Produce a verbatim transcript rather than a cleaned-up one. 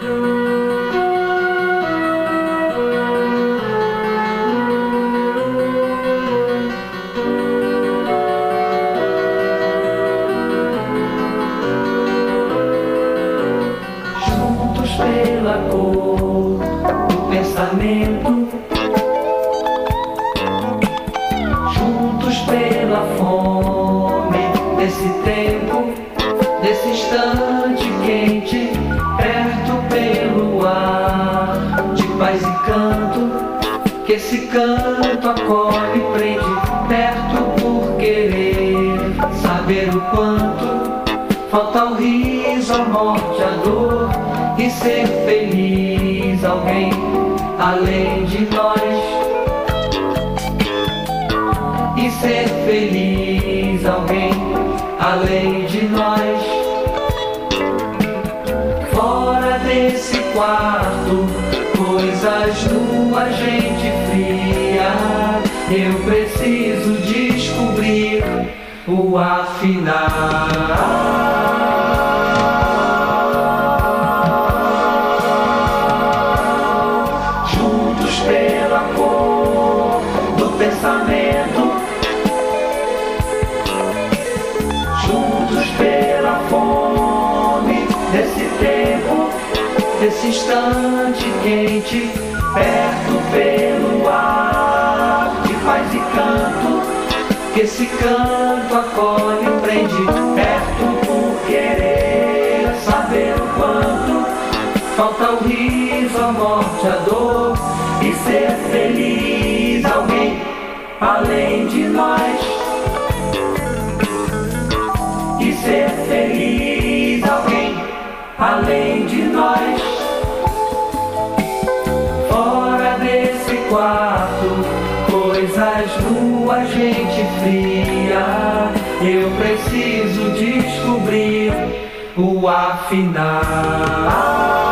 Pela cor do pensamento, juntos pela fome desse tempo, desse instante quente, perto pelo ar de paz e canto, que esse canto acolhe e prende, perto por querer saber o quanto falta o riso, a morte, a dor, e ser feliz alguém além de nós, e ser feliz alguém além de nós. Fora desse quarto, coisas nuas, gente fria, eu preciso descobrir o afinal. Pela cor do pensamento, juntos pela fome desse tempo, desse instante quente, perto pelo ar de paz e canto, que esse canto acolhe e prende, perto por querer saber o quanto falta o riso, a morte, a dor, e ser feliz alguém além de nós, e ser feliz alguém além de nós. Fora desse quarto, coisas nuas, gente fria, eu preciso descobrir o afinal.